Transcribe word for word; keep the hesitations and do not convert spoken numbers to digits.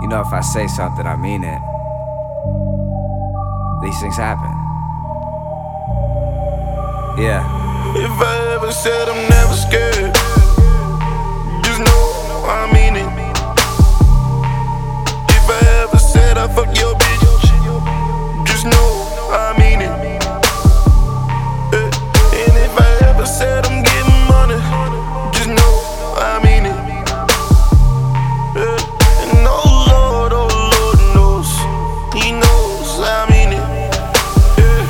You know, if I say something, I mean it. These things happen. Yeah. If I ever said I'm never scared,